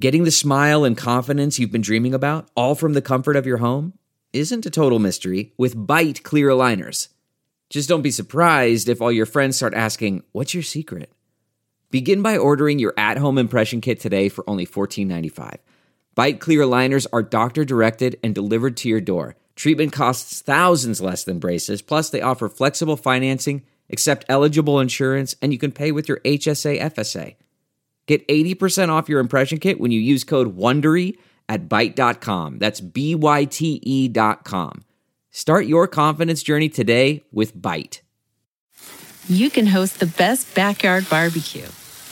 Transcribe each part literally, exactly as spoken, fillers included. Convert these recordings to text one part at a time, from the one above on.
Getting the smile and confidence you've been dreaming about, all from the comfort of your home, isn't a total mystery with Byte clear aligners. Just don't be surprised if all your friends start asking, "What's your secret?" Begin by ordering your at-home impression kit today for only fourteen ninety-five. Byte clear aligners are doctor-directed and delivered to your door. Treatment costs thousands less than braces, plus they offer flexible financing, accept eligible insurance, and you can pay with your H S A F S A. Get eighty percent off your impression kit when you use code WONDERY at byte dot com. That's B Y T E dot com. Start your confidence journey today with Byte. You can host the best backyard barbecue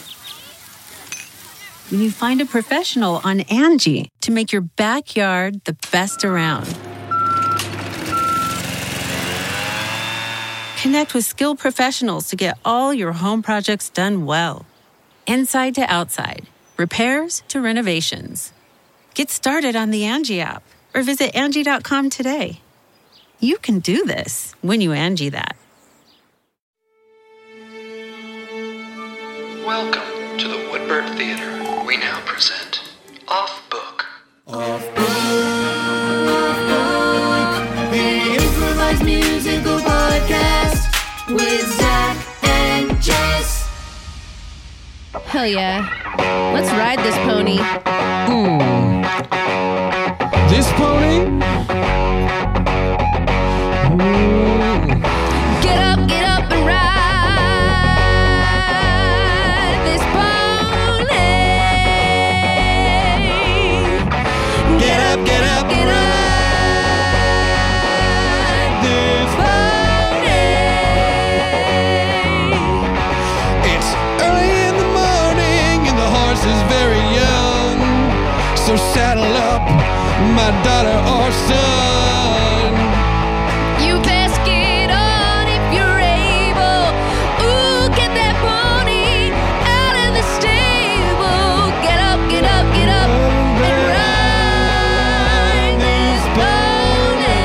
when you find a professional on Angie to make your backyard the best around. Connect with skilled professionals to get all your home projects done well. Inside to outside, repairs to renovations. Get started on the Angie app or visit Angie dot com today. You can do this when you Angie that. Welcome to the Woodbird Theater. We now present Off Book. Off Book, Off Book, the improvised musical podcast with Zach and Jess. Hell yeah. Let's ride this pony. Hmm. This pony? Mm. Get up, get up and ride this pony. Get up, get up, Get ride this pony. It's early in the morning and the horse is very young. So saddle up, my daughter or son. You best get on if you're able. Ooh, get that pony out of the stable. Get up, get up, get up and ride this pony.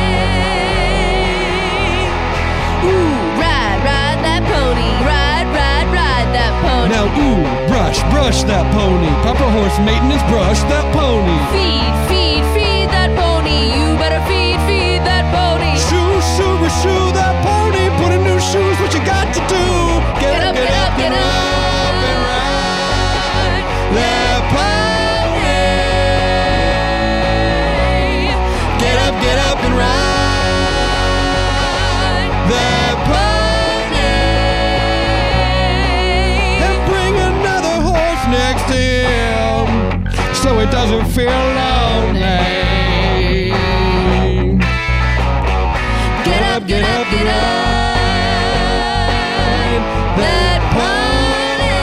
Ooh, ride, ride that pony. Ride, ride, ride that pony. Now, ooh, brush, brush that pony. Proper horse maintenance, brush that pony. Feed, feed, feed that pony. You better feed, feed that pony. Shoe, shoe, shoe that pony. Put in new shoes, what you got to do? Get up, get up, get up and ride that pony. Get up, get up and ride that pony. And bring another horse next to him so it doesn't feel lonely. Get up, get up, get up. That pony.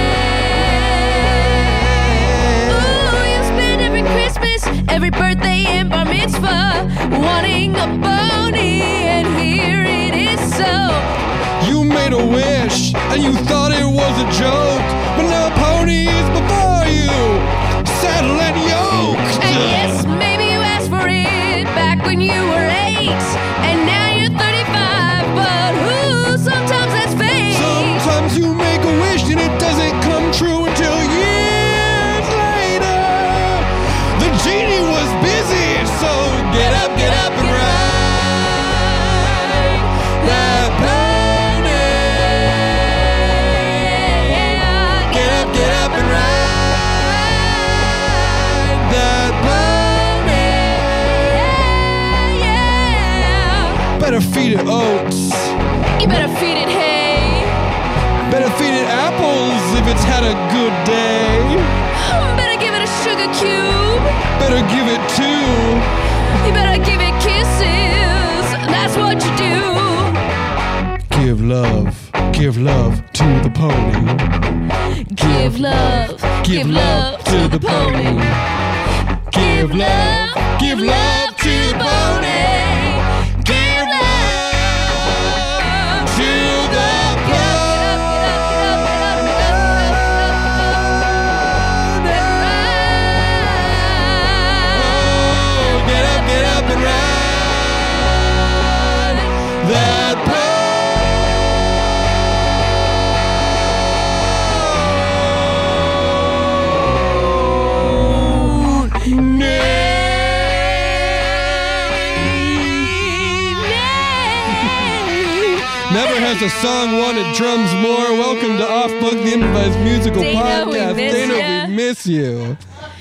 Ooh, you spend every Christmas, every birthday and bar mitzvah wanting a pony, and here it is so. You made a wish and you thought it was a joke, but now a pony is before you, saddle and yoked. And yes, maybe you asked for it back when you were eight, and now you're thirty-five, but who? Sometimes that's fate. Sometimes you make a wish and it doesn't come true until years later. The genie was busy, so get up, get up and ride that pony. Get up, get up and ride that pony. Better feed it oats. You better feed it hay. Better feed it apples if it's had a good day. Better give it a sugar cube. Better give it two. You better give it kisses. That's what you do. Give love, give love to the pony. Give love, give love to the pony. Give love, give love to the pony. Give love to the pony. Get up, get up and ride that pony. That's a song wanted drums more. Welcome to Off Book, the improvised musical Dana, we podcast. miss Dana, ya. we miss you.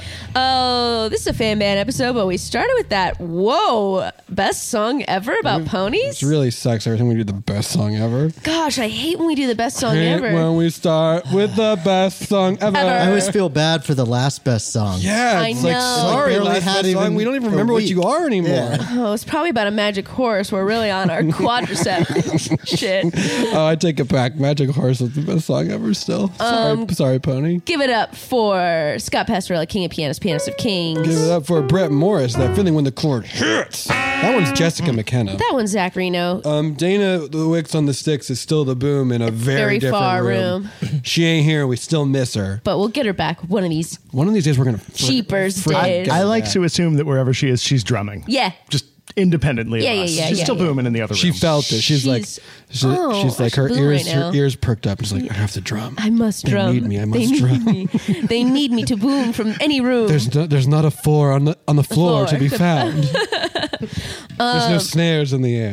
Oh, this is a fan band episode, but we started with that, whoa, best song ever about ponies? It really sucks every time we do the best song ever. Gosh, I hate when we do the best song Hate ever. when we start with the best song ever. Ever. I always feel bad for the last best song. Yeah, I it's like, know. sorry, Barely last had best song. even We don't even a remember what week. you are anymore. Yeah. Oh, it's probably about a magic horse. We're really on our quadricep shit. Oh, I take it back. Magic Horse is the best song ever still. Sorry, Um, sorry, Pony. Give it up for Scott Pastorella, King of Pianists, Pianist of Kings. Give it up for Brett Morris, that feeling when the chord hits. That one's Jessica McKenna. That one's Zach Reno. Um, Dana the Wicks on the Sticks is still the boom in a very, Very different far room. She ain't here. We still miss her. But we'll get her back one of these One of these days we're gonna frick- cheapers frick- days. I like to assume that wherever she is, she's drumming. Yeah. Just independently Yeah, of yeah, us. yeah, She's yeah, still yeah. booming in the other She room. felt it. She's, like, She's- she's, Oh, she's I like should her boom ears, right her now. ears perked up. She's like, I have to drum. I must They drum. need me. I must they need drum. me. They need me to boom from any room. There's no, there's not a four on the on the floor, floor. to be found. there's Um, no snares in the air.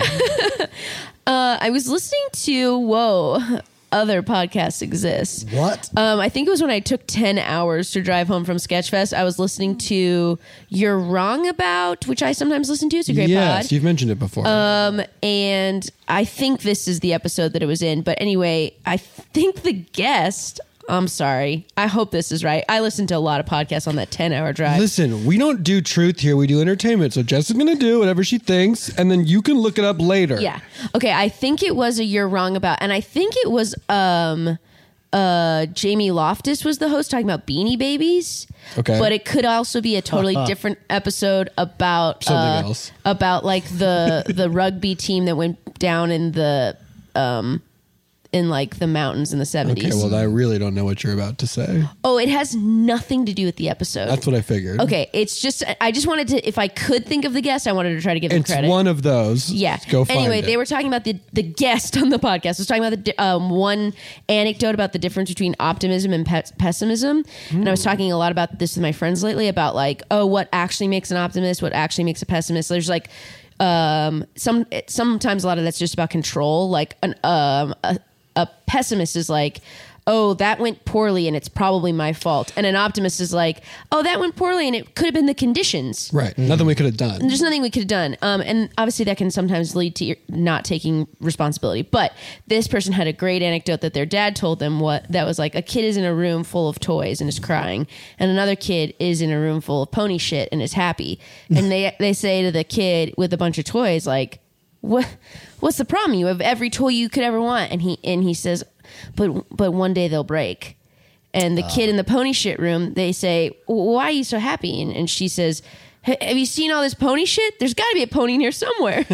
Uh, I was listening to, whoa, other podcasts exist. What? Um, I think it was when I took ten hours to drive home from Sketchfest. I was listening to You're Wrong About, which I sometimes listen to. It's a great Yes, pod. you've mentioned it before. Um, and I think this is the episode that it was in. But anyway, I think the guest, I'm sorry. I hope this is right. I listened to a lot of podcasts on that ten hour drive. Listen, we don't do truth here. We do entertainment. So Jess is going to do whatever she thinks, and then you can look it up later. Yeah. Okay. I think it was a You're Wrong About, and I think it was um, uh, Jamie Loftus was the host talking about Beanie Babies. Okay. But it could also be a totally different episode about Something uh, else. about like the the rugby team that went down in the um in like the mountains in the seventies. Okay, well, I really don't know what you're about to say. Oh, it has nothing to do with the episode. That's what I figured. Okay, it's just I just wanted to, if I could think of the guest, I wanted to try to give them It's credit. one of those. Yeah. Go find anyway, it. they were talking about the the guest on the podcast was talking about the di- um, one anecdote about the difference between optimism and pe- pessimism, and I was talking a lot about this with my friends lately about like, oh, what actually makes an optimist, what actually makes a pessimist. There's like um, some it, sometimes a lot of that's just about control. Like an um, a, a pessimist is like, oh, that went poorly and it's probably my fault. And an optimist is like, oh, that went poorly and it could have been the conditions. Right. Nothing we could have done. There's nothing we could have done. Um, and obviously that can sometimes lead to your not taking responsibility. But this person had a great anecdote that their dad told them what that was like a kid is in a room full of toys and is crying. And another kid is in a room full of pony shit and is happy. And they, they say to the kid with a bunch of toys, like, what, what's the problem? You have every toy you could ever want. And he, and he says, but, but one day they'll break. And the kid in the pony shit room, they say, why are you so happy? And, and she says, "H- have you seen all this pony shit? There's got to be a pony in here somewhere."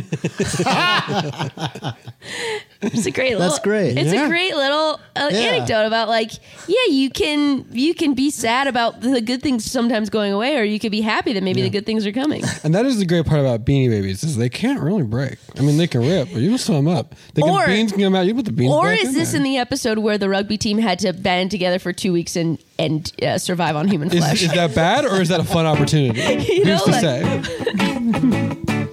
It's a great little. That's great. It's Yeah. a great little uh, Yeah. anecdote about like, yeah, you can you can be sad about the good things sometimes going away, or you could be happy that maybe the good things are coming. And that is the great part about Beanie Babies is they can't really break. I mean, they can rip, but you can sew them up. They can, Or- beans can come out. You put the beans Or back is in this there. in the episode where the rugby team had to band together for two weeks and and uh, survive on human Is, flesh? is that bad or is that a fun opportunity? You know, Who's to like- say?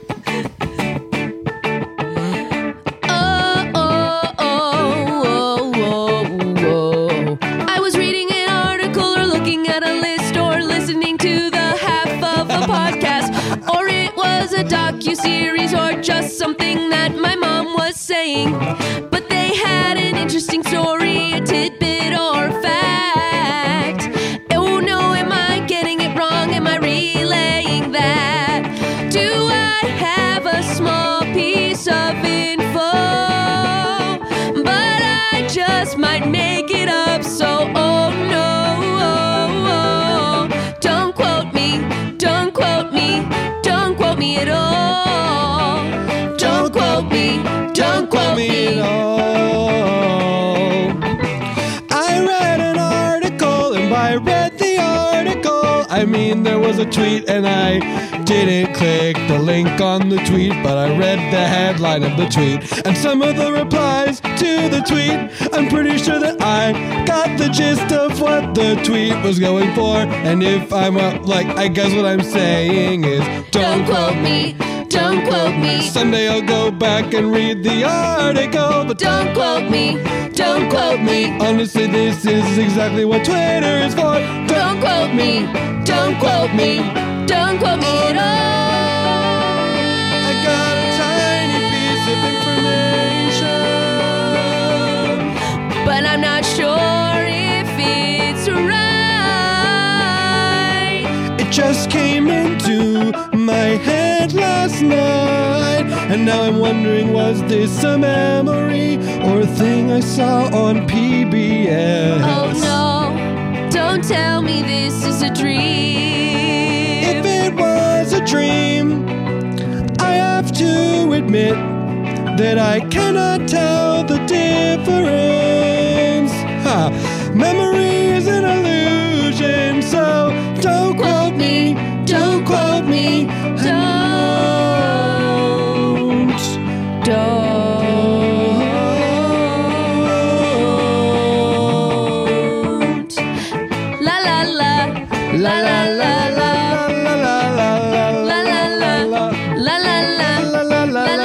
Oh, oh, oh, oh, oh, oh. I was reading an article or looking at a list or listening to the half of a podcast, or it was a docu-series or just something that my mom was saying. But they had an interesting story, a tidbit or fact. Oh no, am I getting it wrong? Am I relaying that? Do I have a small piece of info? But I just might make it up, so oh no. Don't quote me, don't quote me, don't quote me at all. Don't quote me, don't quote me. at all. I read an article, and by read the article, I mean there was a tweet, and I didn't click the link on the tweet, but I read the headline of the tweet, and some of the replies to the tweet. I'm pretty sure that I got the gist of what the tweet was going for, and if I'm uh, like, I guess what I'm saying is, don't, Don't quote me, Don't quote me. Someday I'll go back and read the article, but Don't quote me. Don't quote me. honestly, this is exactly what Twitter is for. Don't quote me. Don't quote me. Don't quote me at all. I got a tiny piece of information, But I'm not sure if it's right. it just came into my head last night, and now I'm wondering, was this a memory or a thing I saw on P B S? Oh no, don't tell me this is a dream. If it was a dream, I have to admit that I cannot tell the difference. Ha! Memory is an illusion, so don't quote me, don't quote me, don't, don't. La la la, la la la la, la la la la la la la, la la la la. la la la la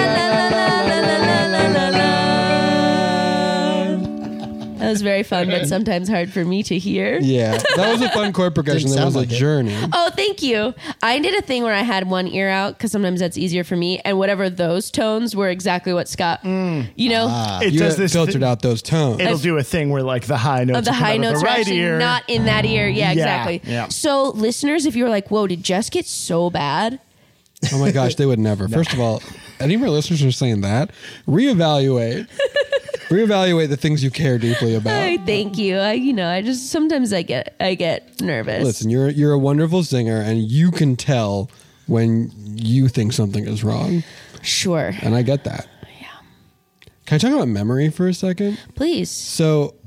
That was very fun, but sometimes hard for me to hear. Yeah, that was a fun chord progression. Didn't That was sound a like it. journey. Oh, thank you. I did a thing where I had one ear out because sometimes that's easier for me, and whatever those tones were exactly what Scott, you know, It You does had this filtered thi- out those tones. It'll do a thing where like the high notes of the will come high out of notes the are right actually ear. not in that ear. Yeah, Yeah, exactly. yeah. So, listeners, if you're like, "Whoa, did Jess get so bad?" Oh my gosh, they would never. First of all, any of our listeners are saying that. Reevaluate. Reevaluate the things you care deeply about. I thank you. I, you know, I just sometimes I get I get nervous. Listen, you're you're a wonderful singer, and you can tell when you think something is wrong, Sure, and I get that. Yeah. Can I talk about memory for a second? please. So,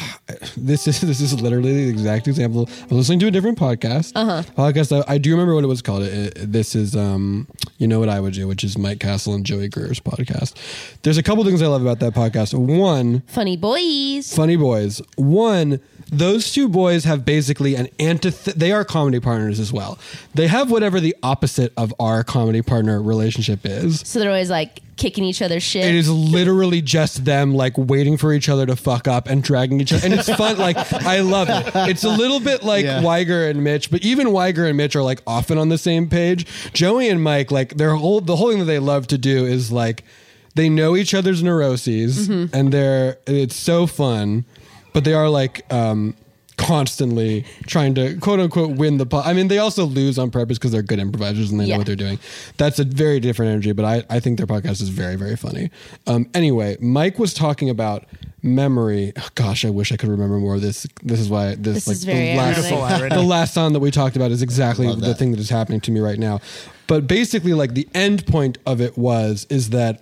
this is this is literally the exact example. I was listening to a different podcast. Uh-huh. Podcast. I, I do remember what it was called. It, it- this is um, You Know What I Would Do, which is Mike Castle and Joey Greer's podcast. There's a couple things I love about that podcast. One, Funny boys. Funny Boys. One, those two boys have basically an antith. They are comedy partners as well. They have whatever the opposite of our comedy partner relationship is. So they're always like kicking each other's shit. It is literally just them like waiting for each other to fuck up and dragging each other. And it's fun. Like, I love it. It's a little bit like Yeah. Weiger and Mitch, but even Weiger and Mitch are like often on the same page. Joey and Mike, like their whole, the whole thing that they love to do is like, they know each other's neuroses and they're, it's so fun, but they are like, um, constantly trying to quote unquote win the po- I mean, they also lose on purpose because they're good improvisers and they Yeah. know what they're doing. That's a very different energy, but I, I think their podcast is very, very funny. Um, anyway, Mike was talking about memory. Oh, gosh, I wish I could remember more of this. This is why this, This like is very the last, Beautiful irony. the last song that we talked about is exactly Love the that. thing that is happening to me right now. But basically, like the end point of it was, is that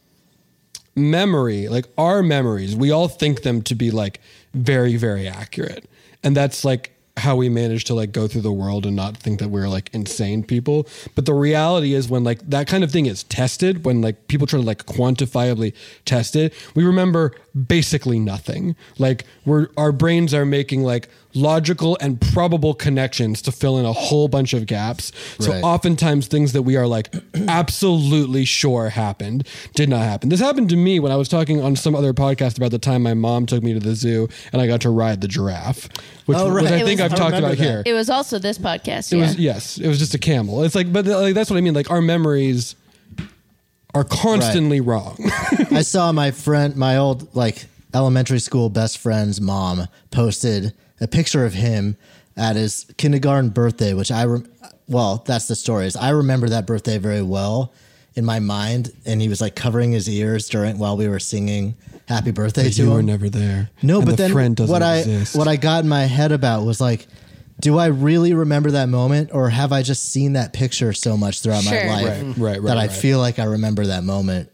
memory, like our memories, we all think them to be like very, very accurate. And that's like how we manage to like go through the world and not think that we're like insane people. But the reality is when like that kind of thing is tested, when like people try to like quantifiably test it, we remember basically nothing. Like we're, our brains are making like logical and probable connections to fill in a whole bunch of gaps. So Right. oftentimes things that we are like absolutely sure happened did not happen. This happened to me when I was talking on some other podcast about the time my mom took me to the zoo and I got to ride the giraffe, which, Oh, right. which I It think was- I've I talked remember about that. here. It was also this podcast. It yeah. was yes, it was just a camel. It's like, but like that's what I mean. Like our memories are constantly wrong. I saw my friend, my old like elementary school best friend's mom posted a picture of him at his kindergarten birthday, which I, rem- well, that's the story. Is I remember that birthday very well in my mind, and he was like covering his ears during while we were singing "Happy Birthday" But to you him. were never there. No, And but the then friend doesn't what exist. I what I got in my head about was like, do I really remember that moment, or have I just seen that picture so much throughout Sure. my life Right, right, right, that I right. feel like I remember that moment?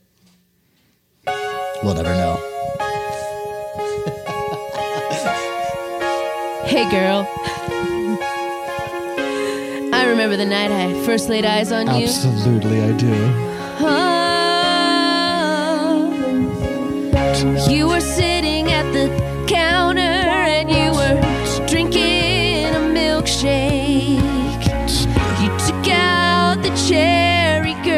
We'll never know. Hey, girl. I remember the night I first laid eyes on you. Absolutely, I do. Oh, you were sitting at the counter and you were drinking a milkshake. You took out the cherry, girl.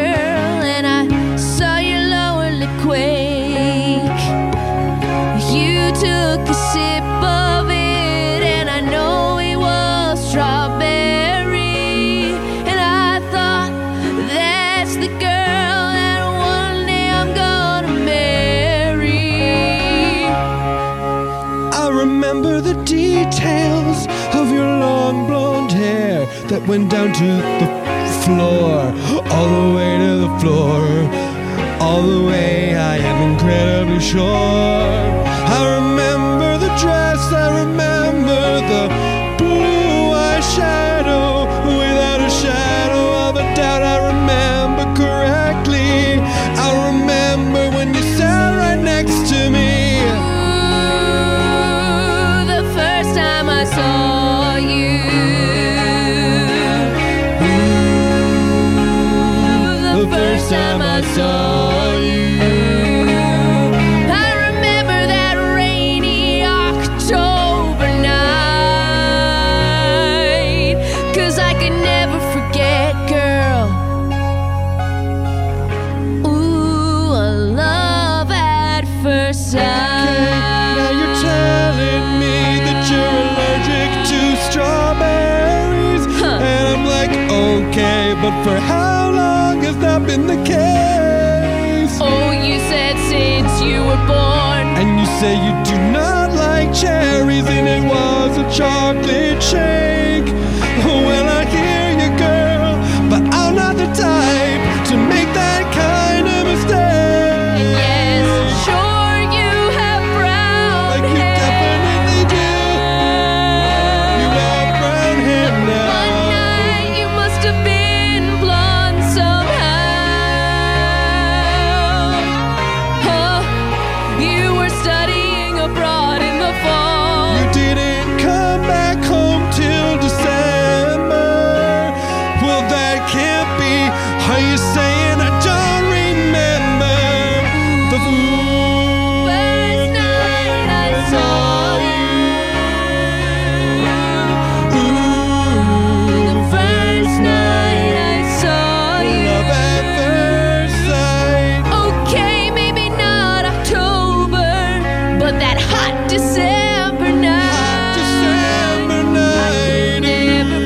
that went down to the floor, all the way to the floor, all the way. I am incredibly sure. I remember the dress, I remember the blue eyeshadow, without a shadow of a doubt. I remember correctly. I remember when you sat right next to me. Ooh, the first time I saw you. Ooh, the first time I saw you. I remember that rainy October night, 'cause I could never forget, girl. Ooh, a love at first sight. Now you're telling me that you're allergic to strawberries. And I'm like, okay, but for how long has that been the case? Oh, you said since you were born. And you say you do not like cherries, and it was a chocolate shake. Well, I hear you, girl, but I'm not the type to make that kind of mistake. Yes, sure you have brown Like you hair. definitely do. You have brown hair One now. night you must have been blonde somehow. Huh? You were studying abroad in the fall. You didn't come back home till December. Well, that can't be. Are you saying I don't remember the First night I saw you. Ooh, The first night I saw you. love at first sight. Okay, maybe not October, but that hot December night. December night. Never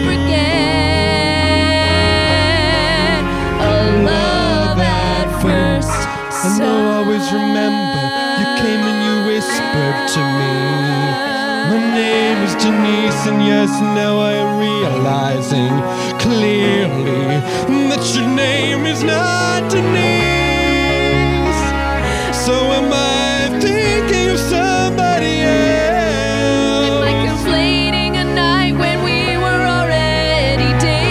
forget a love at first I know I always remember you came and you whispered to me, my name is Denise, and yes, now I am realizing clearly that your name is not Denise. So am I thinking of somebody else? Am I conflating a night when we were already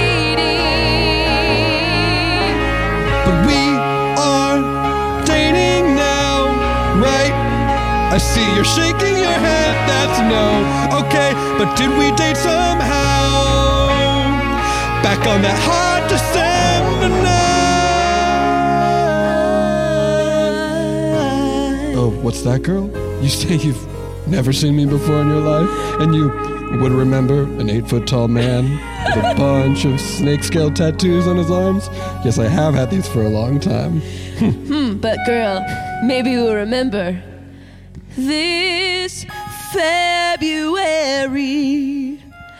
dating? But we are dating now, right? I see you're shaking your head, that's no. Okay, but did we date somehow? Back on that hot December night. Oh, what's that, girl? You say you've never seen me before in your life? And you would remember an eight-foot tall man with a bunch of snake scale tattoos on his arms? Yes, I have had these for a long time. Hmm, but girl, maybe you'll remember this February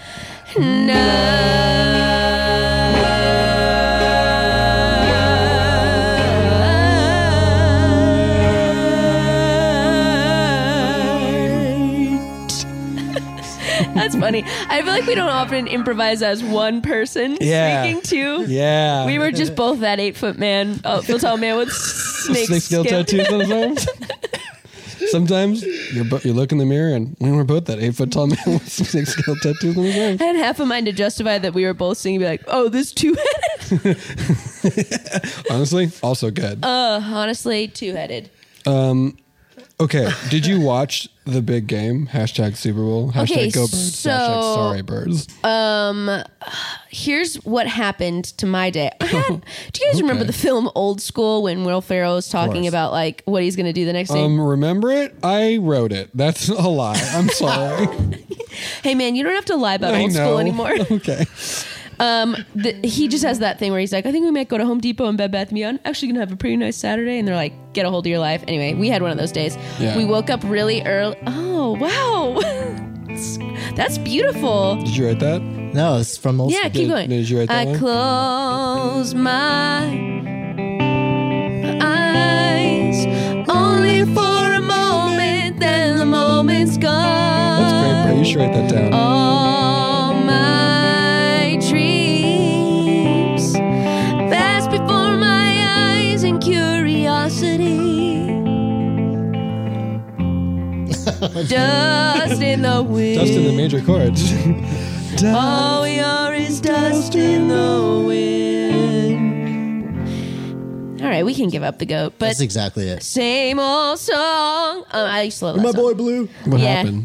night. That's funny. I feel like we don't often improvise as one person Yeah. speaking too. Yeah. We were just both that eight foot man, oh, foot tall man with snake, snake scale skin. tattoos on his arms. Sometimes you're bo- you look in the mirror and we were both that eight foot tall man with snake scale tattoos on his arms. I had half a mind to justify that we were both singing, be like, "Oh, this two headed." Honestly, also good. Uh, honestly, two headed. Um, okay, did you watch the big game? Hashtag Super Bowl. Hashtag Okay, Go Birds. so- Hashtag Sorry Birds. Um, here's what happened to my day. I had, do you guys remember Okay. the film Old School when Will Ferrell was talking course. about like what he's going to do the next day? Um, remember it? I wrote it. That's a lie. I'm sorry. Hey man, you don't have to lie about I Old School know. anymore. Okay. Um, the, he just has that thing where he's like, I think we might go to Home Depot and Bed Bath and Beyond. Actually, gonna have a pretty nice Saturday, and they're like, get a hold of your life. Anyway, we had one of those days. Yeah. We woke up really early. Oh wow, that's beautiful. Did you write that? No, it's from old Yeah, school. keep going. Did you write that I one? close my eyes only for a moment, then the moment's gone. That's great, bro. You should write that down. All my dreams the wind. Dust in the major chords. All we are is dust in the wind. All right, we can give up the goat, but That's exactly it. same old song. Um, I used to love that My song. boy Blue. What Yeah. happened?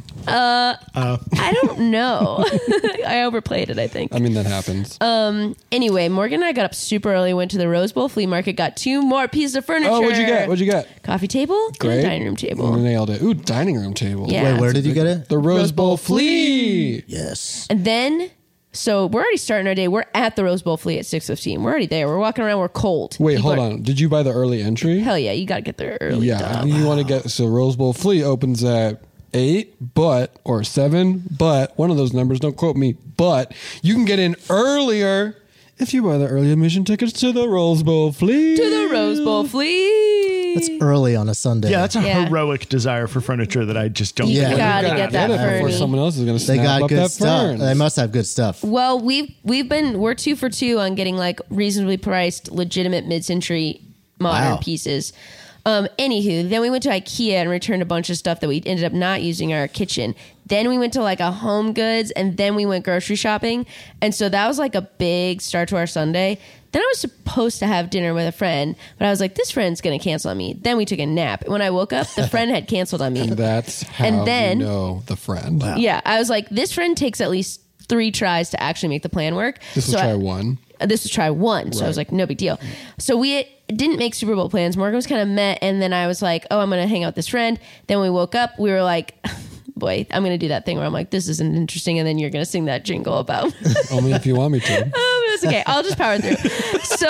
I don't know. I overplayed it, I think. I mean, that happens. Anyway, Morgan and I got up super early, went to the Rose Bowl flea market, got two more pieces of furniture. oh, what'd you get? What'd you get? Coffee table Great. and a dining room table. Nailed it. Ooh, dining room table. Yeah. Wait, where did you get it? The Rose, Rose Bowl, Bowl flea. Yes. And then, so we're already starting our day. We're at the Rose Bowl flea at six fifteen. We're already there. We're walking around. We're cold. Wait, People hold are- on. Did you buy the early entry? Hell yeah, you got to get there early. Yeah, dog. you want to get so Rose Bowl Flea opens at eight, but or seven, but one of those numbers. Don't quote me, but you can get in earlier if you buy the early admission tickets to the Rose Bowl Flea. To the Rose Bowl flea. That's early on a Sunday. Yeah, that's a Yeah. heroic desire for furniture that I just don't You Yeah. get. gotta Gotta get that it before ferny. someone else is going to They snap got up good that stuff. ferns. They must have good stuff. Well, we've we've been we're two for two on getting like reasonably priced, legitimate mid-century modern Wow. pieces. Um, anywho, then we went to IKEA and returned a bunch of stuff that we ended up not using in our kitchen. Then we went to like a Home Goods, and then we went grocery shopping, and so that was like a big start to our Sunday. Then I was supposed to have dinner with a friend, but I was like, this friend's gonna cancel on me. Then we took a nap. When I woke up, the friend had canceled on me. And that's how And then- you know the friend. Yeah, I was like, this friend takes at least three tries to actually make the plan work. This was So I- try one. uh, this was try one. So I was Right. like, no big deal. So we didn't make Super Bowl plans. Morgan was kind of met. And then I was like, oh, I'm going to hang out with this friend. Then we woke up. We were like, boy, I'm going to do that thing where I'm like, this isn't interesting. And then you're going to sing that jingle about. Only if you want me to. Oh, but it's okay. I'll just power through. So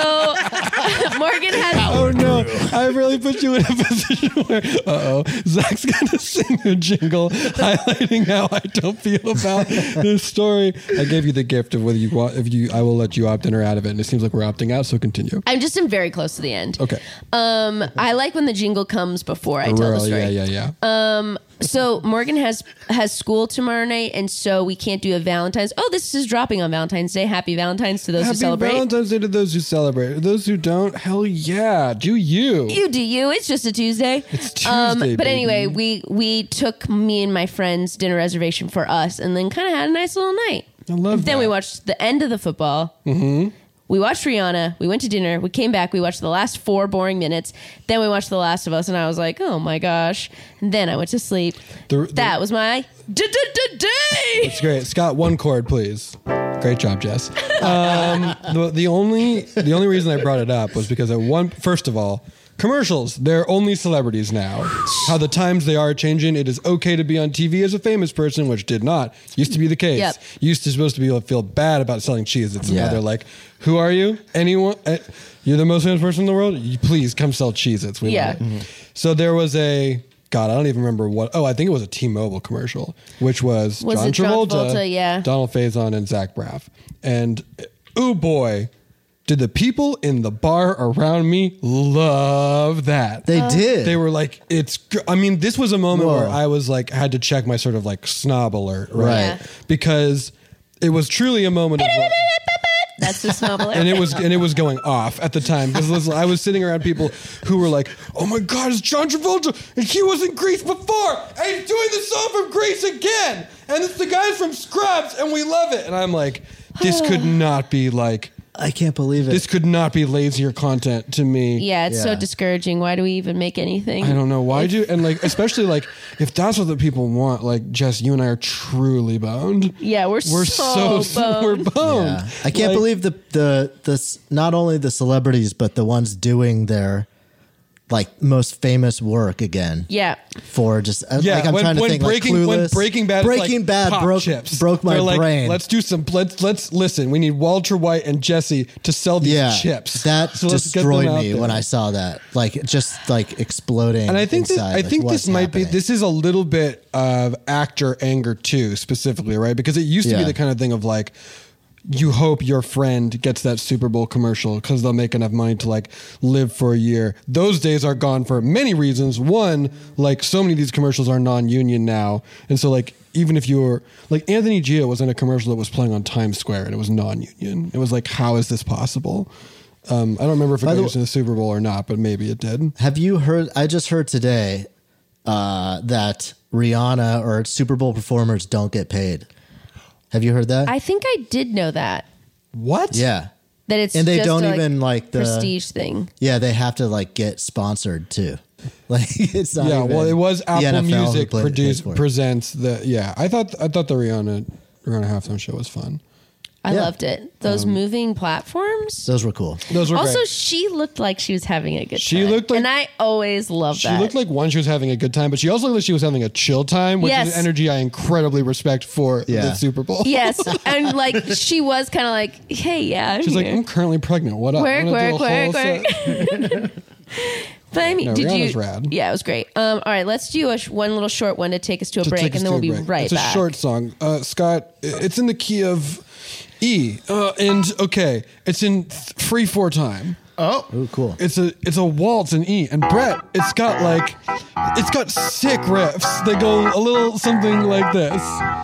Morgan had. Oh no! I really put you in a position where, uh oh, Zach's gonna sing a jingle highlighting how I don't feel about this story. I gave you the gift of whether you want, if you, I will let you opt in or out of it, and it seems like we're opting out. So continue. I'm just am very close to the end. Okay. Um, I like when the jingle comes before I tell the Rural, story. yeah, yeah, yeah. So Morgan has has school tomorrow night, and so we can't do a Valentine's. Oh, this is dropping on Valentine's Day. Happy Valentine's to those who Happy celebrate. Valentine's Day to those who celebrate. Those who don't, hell yeah, do you? You do you. It's just a Tuesday. It's Tuesday, Um, but baby. anyway, we we took me and my friend's dinner reservation for us, and then kind of had a nice little night. I love Then that. we watched the end of the football. Mm-hmm. We watched Rihanna. We went to dinner. We came back. We watched the last four boring minutes. Then we watched The Last of Us, and I was like, oh my gosh. And then I went to sleep. The- the- that was my day. It's great. Scott, one chord, please. Great job, Jess. Um, the, the only the only reason I brought it up was because at one first of all, commercials, they're only celebrities now. How the times they are changing. It is okay to be on T V as a famous person, which did not used to be the case. Yep. Used to supposed to be able to feel bad about selling cheese. It's Yeah. now they're like, who are you? Anyone? eh, You're the most famous person in the world. You, please come sell Cheez-Its. We Yeah. love it. So there was a. God, I don't even remember what. Oh, I think it was a T-Mobile commercial, which was, Was John it John Travolta, Travolta? Yeah. Donald Faison, and Zach Braff. And oh boy, did the people in the bar around me love that. They did. They were like, it's. gr- I mean, this was a moment Whoa. where I was like, had to check my sort of like snob alert, right? Right. Yeah. Because it was truly a moment of. like- That's the snobble. and it was and it was going off at the time because I was sitting around people who were like, "Oh my God, it's John Travolta, and he was in Grease before, and he's doing the song from Grease again, and it's the guys from Scrubs, and we love it." And I'm like, "This could not be like, I can't believe it. this could not be lazier content to me." Yeah, it's so Yeah. discouraging. Why do we even make anything? I don't know why do and like especially like if that's what the people want. Like Jess, you and I are truly boned. Yeah, we're, We're so, so, boned. we're boned. Yeah. I can't Like- believe the the this not only the celebrities but the ones doing their like most famous work again. Yeah. For just uh, Yeah, like I'm when, trying to when think Breaking like when Clueless. Breaking Bad, is Breaking like Bad pop broke chips. broke my They're like, brain. Let's do some. Let's let's listen. We need Walter White and Jesse to sell these yeah, chips. that So let's get them destroyed out me there. when I saw that. Like just like exploding. And I think this, inside, I like, think what's this might be happening? this is a little bit of actor anger too, specifically, right? Because it used to be Yeah. the kind of thing of like, you hope your friend gets that Super Bowl commercial because they'll make enough money to like live for a year. Those days are gone for many reasons. One, like so many of these commercials are non-union now, and so like even if you were like Anthony Gio was in a commercial that was playing on Times Square and it was non-union. It was like, how is this possible? Um, I don't remember if it By the goes to the Super Bowl or not, but maybe it did. Have you heard? I just heard today. uh, that Rihanna or Super Bowl performers don't get paid. Have you heard that? I think I did know that. What? Yeah. That it's And they just don't a, like, even like the prestige thing. Yeah, they have to like get sponsored too. Like it's not Yeah, even well, it was the Apple N F L who Music played- produce, pays for it. presents the. Yeah, I thought I thought the Rihanna Rihanna halftime show was fun. I Yeah. loved it. Those Um, moving platforms. Those were cool. Those were Also, great. she looked like she was having a good She time. looked like- and I always love She that. looked like one, she was having a good time, but she also looked like she was having a chill time, which Yes. is an energy I incredibly respect for Yeah. the Super Bowl. Yes, and like she was kind of like, "Hey, yeah, I'm She's like, here." I'm currently pregnant. What up? Work, Wanna do work, a whole work, set? work. But I mean, No, did Rihanna's you? rad. Yeah, it was great. Um, all right, let's do a sh- one little short one to take us to a To break, take us and then to we'll a be break. right It's back. a short song. Uh, Scott, it's in the key of E. Uh, and okay, it's in th- free four time. Oh, Ooh, cool. It's a it's a waltz in E. And Brett, it's got like it's got sick riffs that go a little something like this.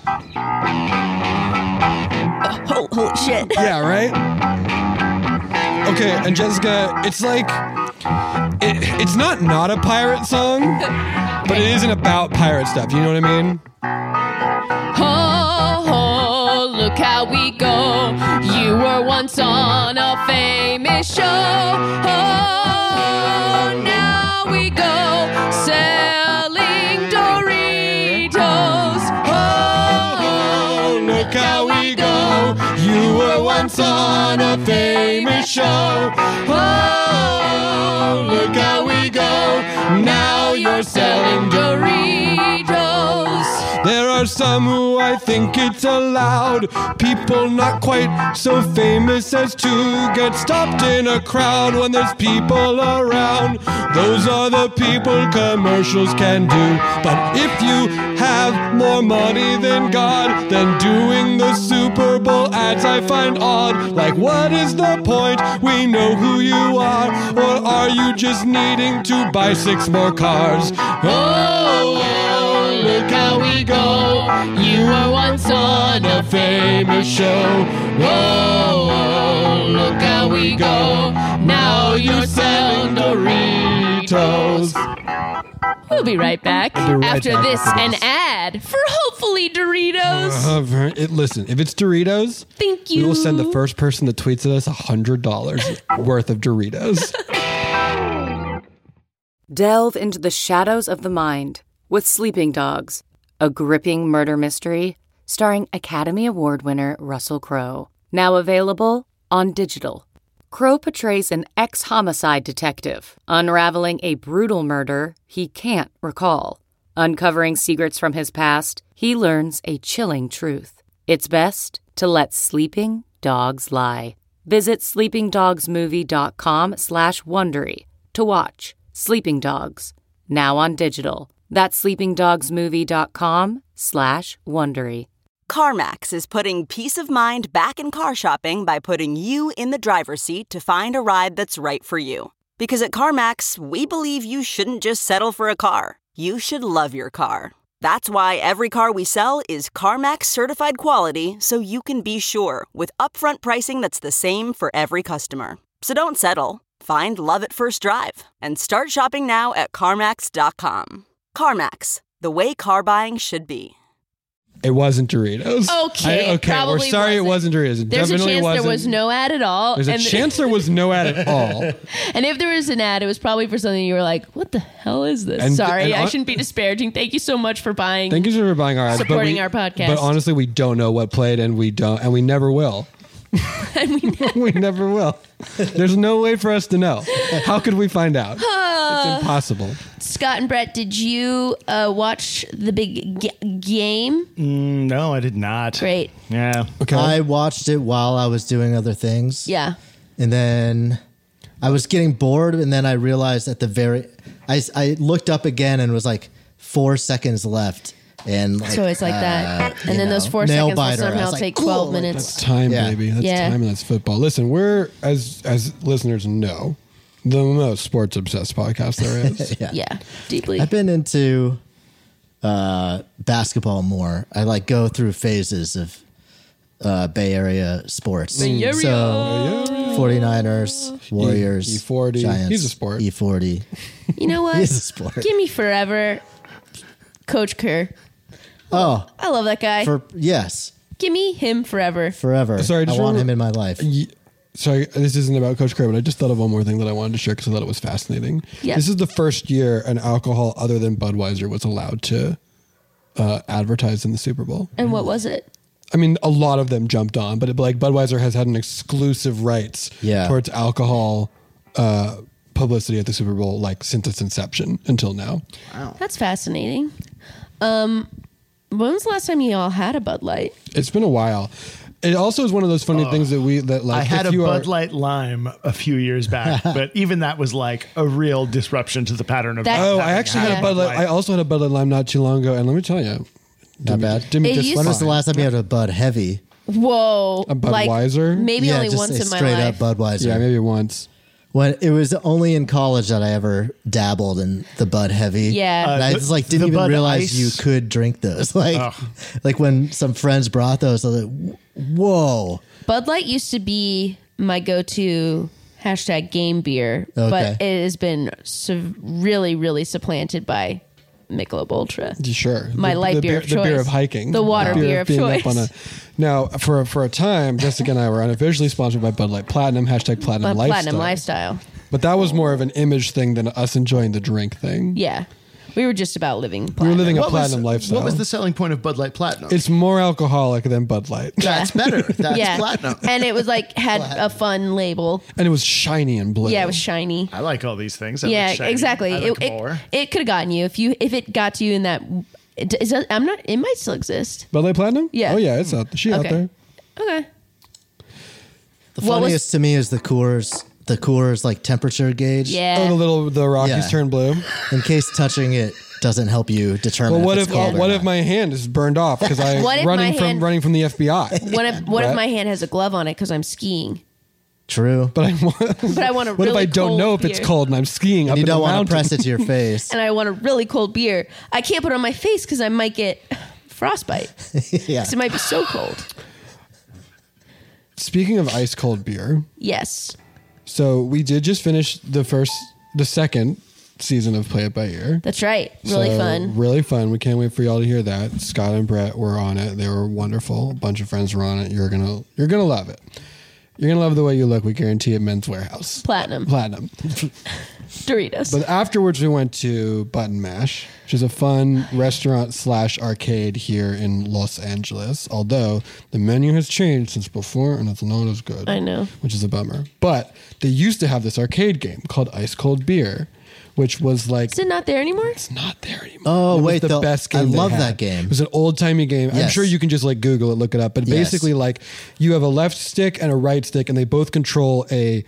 Oh, holy shit! Yeah, right? Okay, and Jessica, it's like it, it's not not a pirate song, but it isn't about pirate stuff. You know what I mean? Oh, oh, look how we go. You were once on a famous show. Oh, now we go selling Doritos. Oh, look how we go. You were once on a famous show. Oh, look how we go. Now you're selling Doritos. There are some who I think it's allowed. People not quite so famous as to get stopped in a crowd when there's people around. Those are the people commercials can do. But if you have more money than God, then doing the Super Bowl ads I find odd. Like, what is the point? We know who you are. Or are you just needing to buy six more cars? Oh, oh, look how we go. You were once on a famous show. Oh, oh, look how we go. Now you're selling Doritos. We'll be right back be right after back this. after An this. ad for hopefully Doritos. Uh, ver- it, listen, if it's Doritos, Thank you. we will send the first person that tweets at us one hundred dollars worth of Doritos. Delve into the shadows of the mind with Sleeping Dogs, a gripping murder mystery starring Academy Award winner Russell Crowe. Now available on digital. Crowe portrays an ex-homicide detective unraveling a brutal murder he can't recall. Uncovering secrets from his past, he learns a chilling truth. It's best to let sleeping dogs lie. Visit sleepingdogsmovie.com slash Wondery to watch Sleeping Dogs, now on digital. That's sleepingdogsmovie.com slash Wondery. CarMax is putting peace of mind back in car shopping by putting you in the driver's seat to find a ride that's right for you. Because at CarMax, we believe you shouldn't just settle for a car. You should love your car. That's why every car we sell is CarMax certified quality, so you can be sure with upfront pricing that's the same for every customer. So don't settle. Find love at first drive and start shopping now at CarMax dot com. CarMax, the way car buying should be. It wasn't Doritos. Okay, I, okay. probably We're sorry it wasn't Doritos. It There's a definitely chance wasn't. there was no ad at all. There's a and chance there was no ad at all. And if there was an ad, it was probably for something you were like, "What the hell is this?" And- Sorry, and I on- shouldn't be disparaging. Thank you so much for buying. Thank you for buying our ads, but Supporting we- our podcast. But honestly, we don't know what played, and we don't, and we never will. and we never, we never will. There's no way for us to know. How could we find out? It's impossible. Scott and Brett, did you uh, watch the big g- game? Mm, no, I did not. Great. Yeah. Okay. I watched it while I was doing other things. Yeah. And then I was getting bored, and then I realized at the very, I, I looked up again and was like four seconds left. And like, So it's like that. uh, And you then know, those four nail seconds will biter. I somehow was like, take cool, twelve like, minutes. Time, Yeah. baby. That's Yeah. time, and that's football. Listen, we're as as listeners know, the most sports obsessed podcast there is. yeah. Yeah, deeply. I've been into uh, basketball more. I like go through phases of uh, Bay Area sports. Bay Area. So 49ers, Warriors, E forty. Giants. He's a sport. E forty. You know what? He's a sport. Give me forever. Coach Kerr. Oh, I love that guy. for yes, Give me him forever. forever. Sorry, I just want remember- him in my life. Ye- Sorry, this isn't about Coach Kerr, but I just thought of one more thing that I wanted to share because I thought it was fascinating. Yeah. This is the first year an alcohol other than Budweiser was allowed to uh, advertise in the Super Bowl. And what was it? I mean, a lot of them jumped on, but it, like Budweiser has had an exclusive rights Yeah. towards alcohol uh, publicity at the Super Bowl, like since its inception until now. That's fascinating. Um, when was the last time you all had a Bud Light? It's been a while. It also is one of those funny things that we that like. I had if a you Bud are, Light Lime a few years back, but even that was like a real disruption to the pattern of. That- Oh, I having actually had Yeah. a Bud Light. I also had a Bud Light Lime not too long ago, and let me tell you, Not bad. Did me It just used- When was the fine. last time you had a Bud Heavy? Whoa. A like, Budweiser? maybe yeah, only just once a in my straight life. up Budweiser. Yeah, maybe once. When it was only in college that I ever dabbled in the Bud Heavy. Yeah. and Uh, I the- just like the didn't even Bud realize Ice. you could drink those. Like, Ugh. like when some friends brought those, I was like, whoa. Bud Light used to be my go-to hashtag game beer, Okay. but it has been su- really, really supplanted by Michelob Ultra. Sure. My light beer beer, of the beer choice. of hiking. The water beer of being up choice. on a- now, for for a time, Jessica and I were unofficially sponsored by Bud Light Platinum, hashtag Platinum But Lifestyle. Platinum Lifestyle. But that was more of an image thing than us enjoying the drink thing. Yeah. We were just about living We were platinum. living a What was, platinum lifestyle. what was the selling point of Bud Light Platinum? It's more alcoholic than Bud Light. That's better. That's yeah. platinum. And it was like, had a fun label. And it was shiny and blue. Yeah, it was shiny. I like all these things. I yeah, like shiny. exactly. I It, like it, more. it could have gotten you if you if it got to you in that. It, is that, I'm not. It might still exist. Bud Light Platinum? Yeah. Oh, yeah, it's out. She out Okay. there. Okay. The What was- funniest to me is the Coors, the Coors like temperature gauge. Yeah. Oh, the little, the Rockies Yeah. turn blue. In case touching it doesn't help you determine. Well, what if, if it's cold or what not. if my hand is burned off because I What if running my from hand- running from the F B I? What if what Right. if my hand has a glove on it because I'm skiing? True. But I want. But I want a What really if I don't cold know if it's beer. cold and I'm skiing up And you in don't the want mountain? to press it to your face. And I want a really cold beer. I can't put it on my face because I might get frostbite. Yeah. 'Cause it might be so cold. Speaking of ice cold beer, Yes. so we did just finish the first, the second season of Play It By Ear. That's right. Really So, fun. Really fun. We can't wait for y'all to hear that. Scott and Brett were on it. They were wonderful. A bunch of friends were on it. You're gonna you're gonna love it. You're gonna love the way you look. We guarantee it. Men's Warehouse. Platinum. Platinum. Doritos. But afterwards, we went to Button Mash, which is a fun restaurant slash arcade here in Los Angeles. Although the menu has changed since before, and it's not as good. I know. Which is a bummer. But they used to have this arcade game called Ice Cold Beer, which was like Is it not there anymore? it's not there anymore. Oh, It was wait, the the- best I game. they love had. that game. It was an old timey game. I'm Yes. sure you can just like Google it, look it up. But Yes. basically, like you have a left stick and a right stick, and they both control a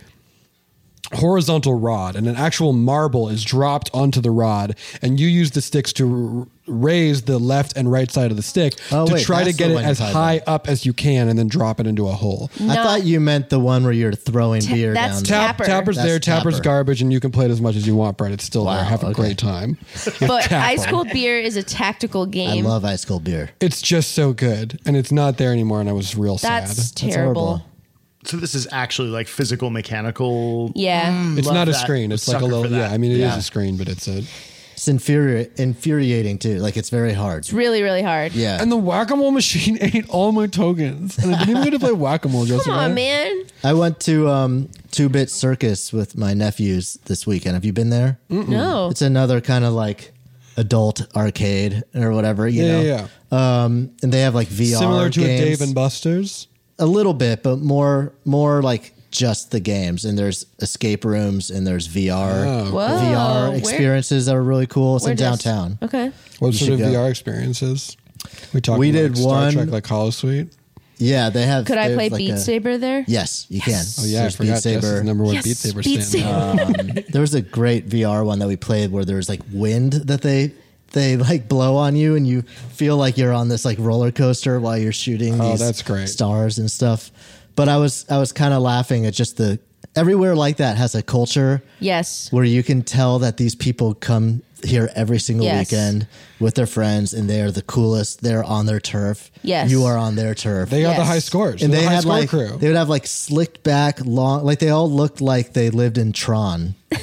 horizontal rod, and an actual marble is dropped onto the rod, and you use the sticks to r- raise the left and right side of the stick Oh, to wait, try to that's get the it one you're as talking high up as you can, and then drop it into a hole. I thought you meant the one where you're throwing Ta- beer that's down. tap- Tap, Tapper. Tapper's That's there. Tapper's Tapper. garbage, and you can play it as much as you want, Brett. It's still Wow, there. Have a okay. great time. But Tapper. ice cold beer is a tactical I game. love ice cold beer. It's just so good, and it's not there anymore, and I was real That's sad. terrible. horrible. So this is actually like physical, mechanical. Yeah. It's Love not a that. screen. It's like a Sucker little. for that. Yeah, I mean, it is Yeah. a screen, but it's a. It's infuri- infuriating too. Like it's very hard. It's really, really hard. Yeah. And the whack-a-mole machine ate all my tokens, and I didn't even get to play whack-a-mole. Come on, man. I went to um, Two Bit Circus with my nephews this weekend. Have you been there? No. It's another kind of like adult arcade or whatever. You Yeah, know. yeah, Um, and they have like V R Similar to games. a Dave and Buster's. A little bit, but more more like just the games. And there's escape rooms and there's V R Oh, Whoa. V R Where- experiences that are really cool. It's where in does- downtown. Okay. What You sort of should go. V R experiences? We talked. We about did like Star one- Trek, like Holosuite. Yeah, they have. Could I they have play like Beat a- Saber there? Yes, you can. Oh yeah, There's I forgot Jess's number one Yes, Beat Saber Beat stand. Saber. Um, there was a great V R one that we played where there was like wind that they they like blow on you and you feel like you're on this like roller coaster while you're shooting Oh, these that's great. stars and stuff. But I was I was kind of laughing at just the everywhere like that has a culture Yes. where you can tell that these people come here every single Yes. weekend with their friends and they're the coolest. They're on their turf. Yes. You are on their turf. They got the Yes. high scores. and They're they the high had score like crew. they would have like slicked back long like they all looked like they lived in Tron.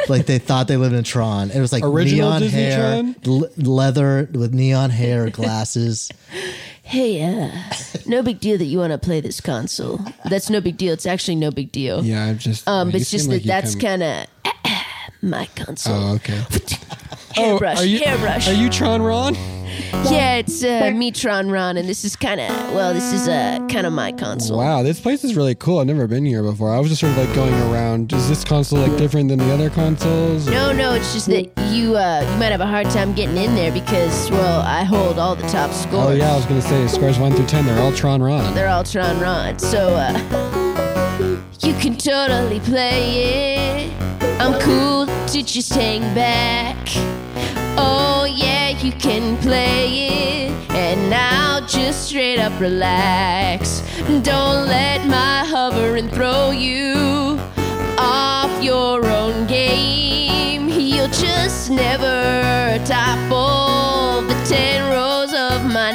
like they thought they lived in Tron. It was like Original neon Disney hair, Tron? l- leather with neon hair, glasses. Hey, uh, no big deal that you want to play this console. That's no big deal. It's actually no big deal. Yeah, I'm just. Um, but you it's just seem that like you that's come- kind of my console. Oh, okay. Hairbrush, are you, hairbrush. Are you Tron Ron? Yeah, it's uh, me, Tron Ron, and this is kind of, well, this is uh, kind of my console. Wow, this place is really cool. I've never been here before. I was just sort of like going around. Is this console like different than the other consoles? No, no, it's just that you uh, you might have a hard time getting in there because, well, I hold all the top scores. Oh yeah, I was gonna say scores one through ten. They're all Tron Ron. They're all Tron Ron, so uh, you can totally play it. I'm cool to just hang back. Oh yeah, you can play it, and now just straight up relax. Don't let my hovering throw you off your own game. You'll just never topple the ten rows of my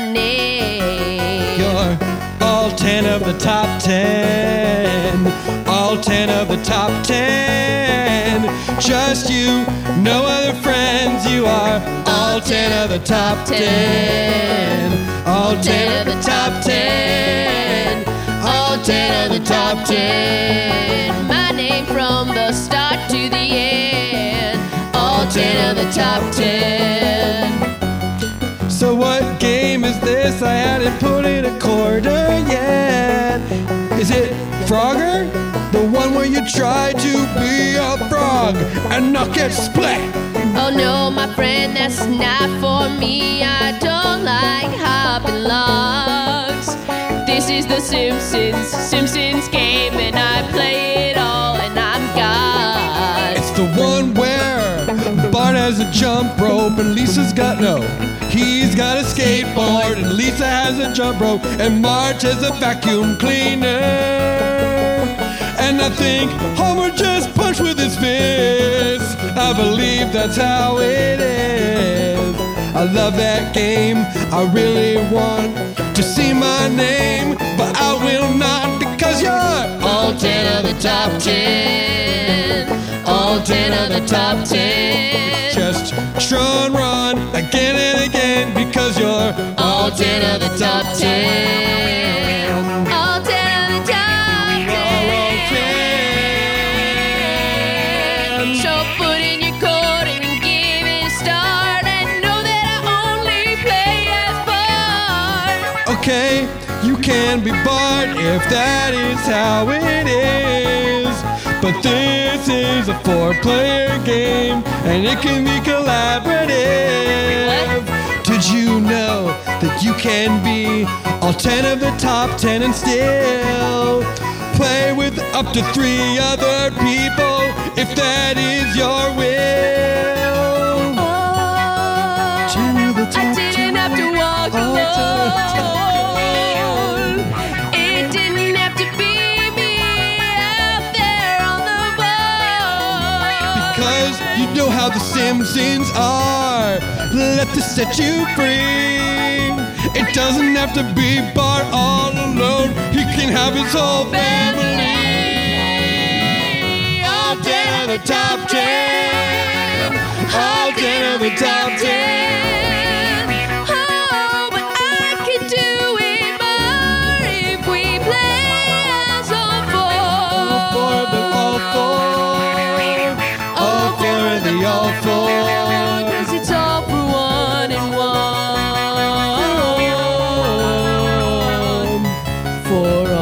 name. You're all ten of the top ten. All ten of the top ten. Just you, no other friends. You are all ten of the top ten. All ten of the top ten. All ten of the top ten. My name from the start to the end. All ten of the top ten. So what game is this? I hadn't put in a quarter yet. Is it Frogger? The one where you try to be a frog and not get split? Oh no, my friend, that's not for me. I don't like hopping logs. This is the Simpsons, Simpsons game, and I play it all, and I'm God. It's the one where Bart has a jump rope and Lisa's got no. He's got a skateboard and Lisa has a jump rope and Marge has a vacuum cleaner. And I think Homer just punched with his fist. I believe that's how it is. I love that game. I really want to see my name, but I will not because you're all ten of the top ten. All ten of the top ten. Just Tron Ron again and again because you're all ten of the top ten. All ten of the top ten. So put in your code and give it a start, and know that I only play as Bart. Okay, you can be Bart if that is how it is. But this is a four-player game, and it can be collaborative. Did you know that you can be all ten of the top ten and still play with up to three other people if that is your will? Oh, ten of the top I didn't have to walk All ten of the top alone. It didn't have to be me out there on the boat. Because you know how the Simpsons are. Let this set you free. It doesn't have to be Bart all alone. He can have his whole family. All ten of the top ten. All ten of the top ten. Oh, but I could do it more if we play as all All four. four of them, all four. All four of the all four. 'Cause it's all for one and one for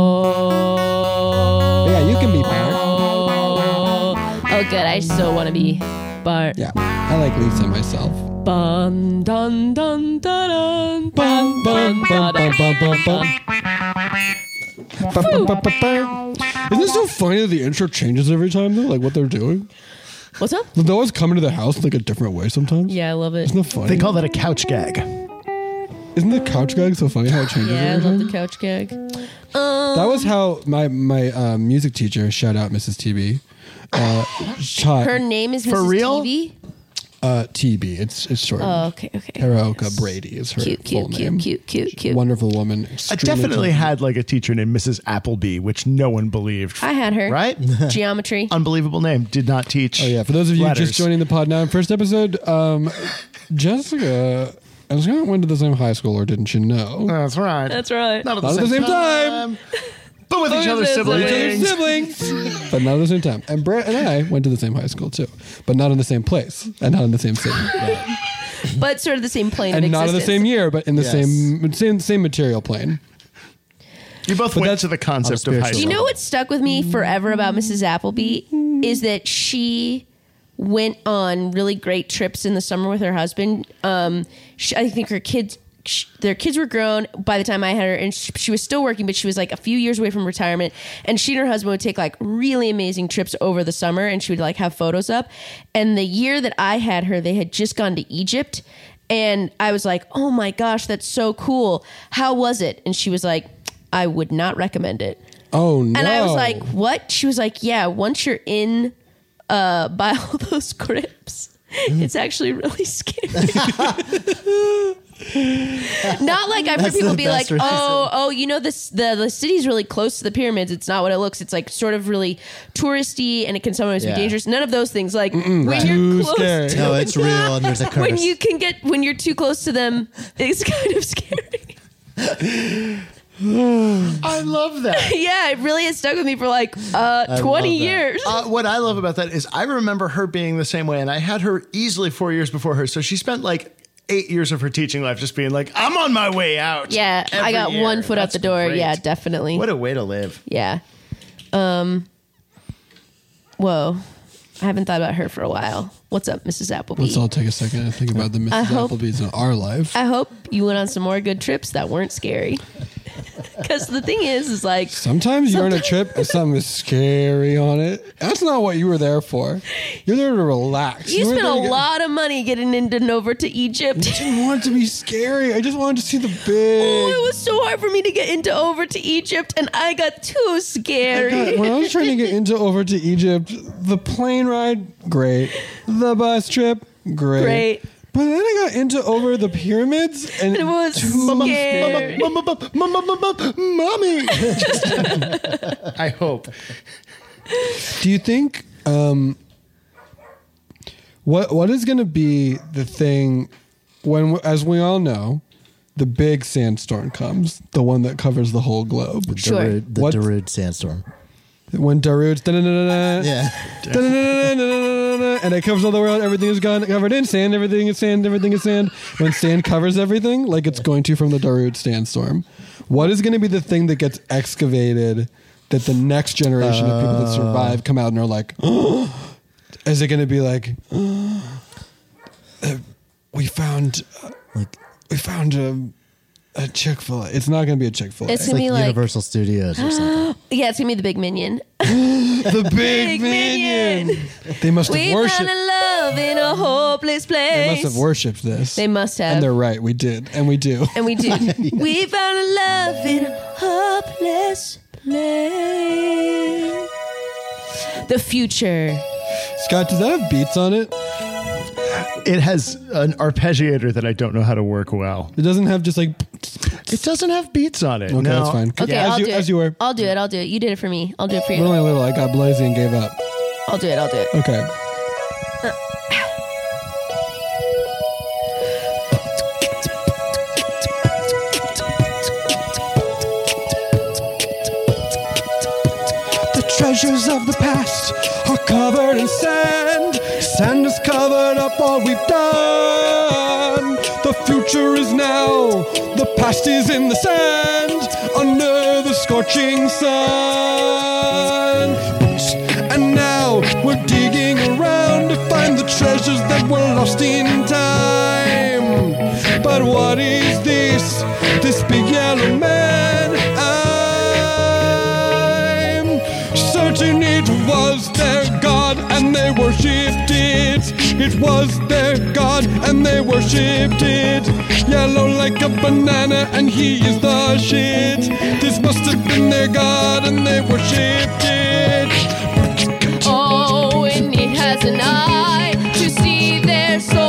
all. Yeah, you can be Bart. Oh, good. I still want to be Bart. Yeah, I like Lisa myself. Bun dun dun dun dun Bum, bum, bum, bum, bum, bum, bum. Bum, bum, bum, bum, bum. Isn't it so funny that the intro changes every time though? Like what they're doing? What's up? They always come into the house in like a different way sometimes. Yeah, I love it. Isn't that funny? They call that a couch gag. Isn't the couch gag so funny how it changes Yeah, I every love time? the couch gag. That was how my my uh, music teacher, shout out Missus T B, uh, taught. Her name is For Missus real? T V. Uh, T B. It's it's short. Oh, okay, okay. Karaoke Brady is her Cute, cute, full cute, name. cute, cute, cute. Wonderful woman. I extremely definitely talented. had like a teacher named Missus Appleby, which no one believed. I had her. Right? Geometry. Unbelievable name. Did not teach. Oh yeah. For those of you letters. just joining the pod now, first episode, um, Jessica and Scott went to the same high school, or didn't you know? That's right. That's right. Not at Not the at the same, same time. But with each other's With each siblings. other's Siblings, but not at the same time. And Brett and I went to the same high school too, but not in the same place and not in the same city, But sort of the same plane and of not in the existence. same year, but in the Yes. same same same material plane. You both But went that's to the concept on a of high spiritual You school. know what stuck with me forever about Missus Appleby is that she went on really great trips in the summer with her husband. Um, she, I think her kids, sh their kids were grown by the time I had her, and she, she was still working, but she was like a few years away from retirement. And she and her husband would take like really amazing trips over the summer, and she would like have photos up. And the year that I had her, they had just gone to Egypt. And I was like, oh my gosh, that's so cool. How was it? And she was like, I would not recommend it. Oh no! And I was like, what? She was like, yeah, once you're in uh, by all those crypts, it's actually really scary. Not like I've heard That's people the be like, best reason. oh, oh, you know, this the the city's really close to the pyramids. It's not what it looks. It's like sort of really touristy, and it can sometimes Yeah. be dangerous. None of those things. Like when right. you're Too close scary. to No, it's real, and there's a curse. when you can get when you're too close to them, it's kind of scary. I love that. Yeah, it really has stuck with me for like uh, twenty love that. years. Uh, what I love about that is I remember her being the same way, and I had her easily four years before her. So she spent like eight years of her teaching life just being like, I'm on my way out. Yeah, I every got year. one foot out That's the door. great. Yeah, definitely. What a way to live. Yeah. Um. Whoa, I haven't thought about her for a while. What's up, Missus Appleby? Let's all take a second and think about the I Missus hope- Applebee's in our life. I hope you went on some more good trips that weren't scary. Because the thing is, is like Sometimes you're on a trip and something is scary on it. That's not what you were there for. You're there to relax. you weren't spent there a to get- lot of money getting into over to Egypt. I didn't want it to be scary. I just wanted to see the big. Oh, it was so hard for me to get into over to Egypt, and I got too scary. God, when I was trying to get into over to Egypt, the plane ride, great. The bus trip, great. Great. But then I got into over the pyramids, and It was too scary. Mommy. I hope. Do you think um, what what is going to be the thing when, as we all know, the big sandstorm comes, the one that covers the whole globe? The Sure. Darude, the What- Darude sandstorm. When Darude's da-na-na-na-na, Yeah. da-na-na-na-na-na-na, and it covers all the world, everything is gone, covered in sand, everything is sand, everything is sand. When sand covers everything, like it's going to from the Darude sandstorm, what is going to be the thing that gets excavated that the next generation of people that survive come out and are like, oh, is it going to be like, oh, uh, we found, uh, Like we found a, a Chick-fil-A. It's not going to be a Chick-fil-A. It's it's gonna like be like Universal Studios or something. yeah, it's gonna be the big minion. the big, Big minion. Minion. They must have We worshipped. found a love in a hopeless place. They must have worshipped this. They must have. And they're right. We did. And we do. And we do. We found a love in a hopeless place. The future. Scott, does that have beats on it? It has an arpeggiator that I don't know how to work well. It doesn't have just like. It doesn't have beats on it. Okay, no. that's fine. Okay, as I'll you, do it. as you were. I'll do it. I'll do it. You did it for me. I'll do it for When you. I little, I got lazy and gave up. I'll do it. I'll do it. Okay. The treasures of the past are covered in sand. Sand has covered up all we've done. The future is now. The past is in the sand under the scorching sun. And now we're digging around to find the treasures that were lost in time. But what is this? This big yellow man? I'm certain it was their god and they worshipped it. It was their god and they worshipped it. Yellow like a banana and he is the shit. This must have been their god and they worshipped it. Oh, and it has an eye to see their soul.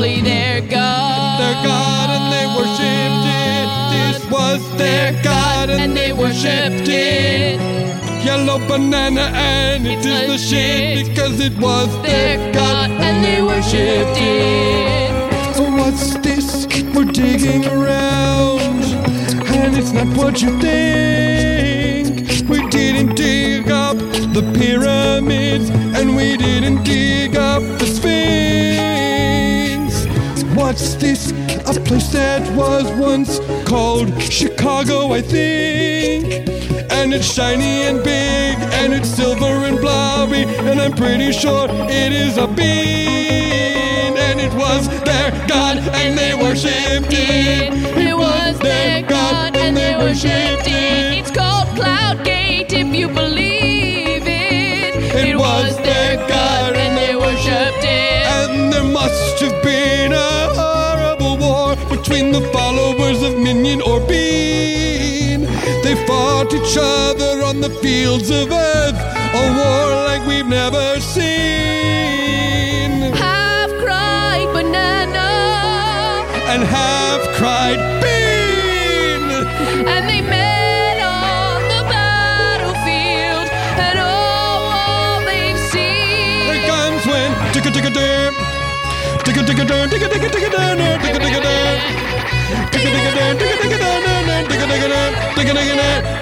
only their God. Their God, and they worshipped it. This was their God, and they worshipped it. Yellow banana, and it is the shit because it was their God, and they worshipped it. So what's this? We're digging around, and it's not what you think. We didn't dig up the pyramids, and we didn't dig up the Sphinx. What's this? A place that was once called Chicago, I think. And it's shiny and big, and it's silver and blobby, and I'm pretty sure it is a bean. And it was their God, and they worshipped it. It was their God, and they worshipped it. It's called Cloud Gate, if you believe it. It was their God, and they worshipped it. And there must have been a horrible war between the followers of Minion or Bean. They fought each other on the fields of Earth, a war like we've never seen. Half cried banana, and half cried bean. and they met on the battlefield, and all they've seen. Their guns went ticka ticka dam, ticka ticka dam, ticka ticka ticka dam, ticka ticka dam, ticka ticka dam, ticka ticka dam, ticka ticka dam, ticka ticka dam, ticka ticka dam,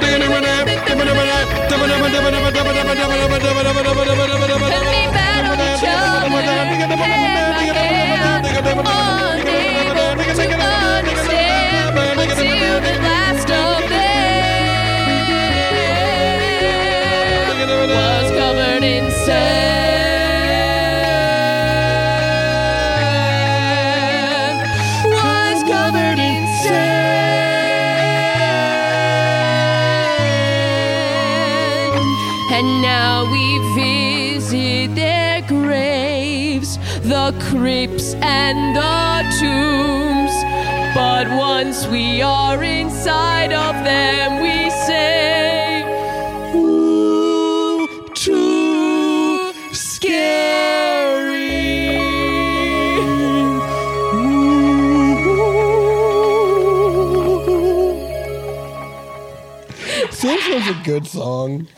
And they battled each other, hand by hand, unable to understand until the last of them was covered in sand. Was covered in sand. And now we visit their graves, the crypts and the tombs. But once we are inside of them, we say, ooh, too scary. Samson's a good song.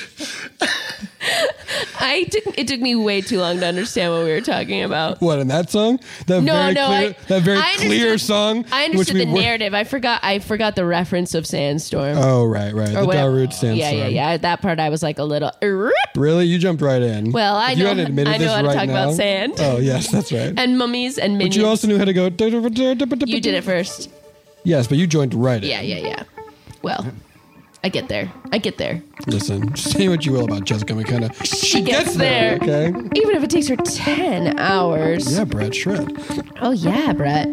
I took it took me way too long to understand what we were talking about. What, in that song? That No, very no, clear, I- that very I clear understood- song. I which understood we the wor- narrative. I forgot. I forgot the reference of Sandstorm. Oh, right, right. The whatever. Darude Sandstorm. Yeah, yeah, yeah. That part I was like a little. Really? You jumped right in. Well, I If you know- hadn't admitted I know this how to right talk about now- sand. Oh, yes, that's right. And mummies and minions. But you also knew how to go. You did it first. Yes, but you joined right in. Yeah, yeah, yeah. Well, I get there. I get there. Listen, say what you will about Jessica McKenna. She gets there. Okay? Even if it takes her ten hours. Yeah, Brett, shred. Oh, yeah, Brett.